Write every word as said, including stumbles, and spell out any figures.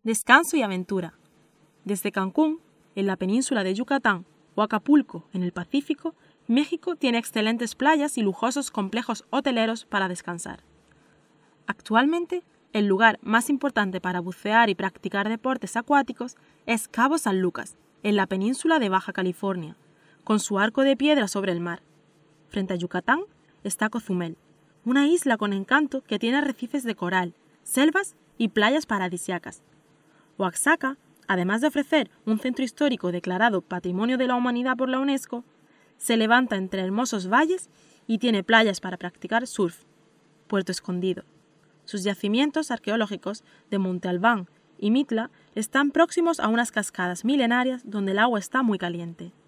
Descanso y aventura. Desde Cancún, en la península de Yucatán, o Acapulco, en el Pacífico, México tiene excelentes playas y lujosos complejos hoteleros para descansar. Actualmente, el lugar más importante para bucear y practicar deportes acuáticos es Cabo San Lucas, en la península de Baja California, con su arco de piedra sobre el mar. Frente a Yucatán está Cozumel, una isla con encanto que tiene arrecifes de coral, selvas y playas paradisíacas. Oaxaca, además de ofrecer un centro histórico declarado Patrimonio de la Humanidad por la UNESCO, se levanta entre hermosos valles y tiene playas para practicar surf. Puerto Escondido. Sus yacimientos arqueológicos de Monte Albán y Mitla están próximos a unas cascadas milenarias donde el agua está muy caliente.